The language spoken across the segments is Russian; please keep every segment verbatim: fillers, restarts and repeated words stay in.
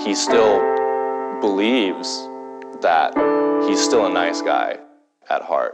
he still believes that he's still a nice guy at heart.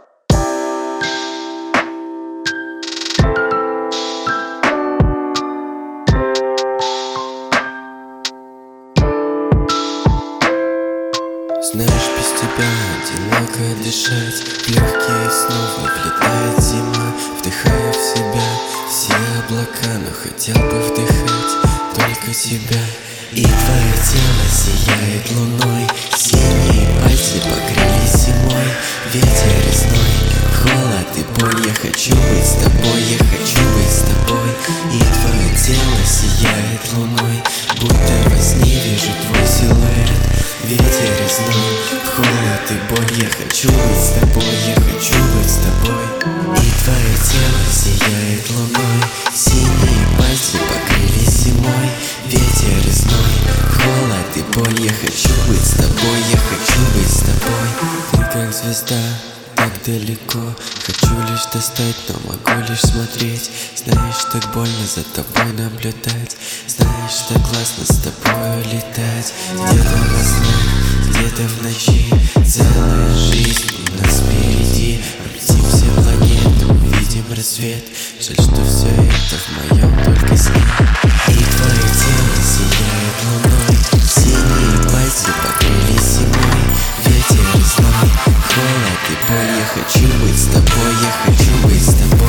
Знаешь, без тебя одиноко дышать, в легкие снова влетает зима. Вдыхаю в себя все облака, но хотел бы вдыхать только тебя. И твое тело сияет луной, синие пальцы покрылись зимой. Ветер резной, холод и боль, я хочу быть с тобой, я хочу быть с тобой. И твое тело сияет луной, будто во сне вижу твой силуэт. Ветер резной, холод и боль, я хочу быть с тобой, я хочу быть с тобой. И твое тело сияет луной, синие пальцы покрылись зимой. Ветер резной, холод и боль, я хочу быть с тобой, я хочу быть с тобой. Ты как звезда, так далеко, хочу лишь достать, но могу лишь смотреть. Знаешь, так больно за тобой наблюдать, знаешь, так классно с тобой летать. Где-то во снах, где-то в ночи, целая жизнь у нас впереди. Облетим все планеты, увидим рассвет. Жаль, что все это в моем только сне. И твое тело сияет луной, синие пальцы покрылись зимой. Ветер резной, холод и боль, я хочу быть с тобой, я хочу быть с тобой.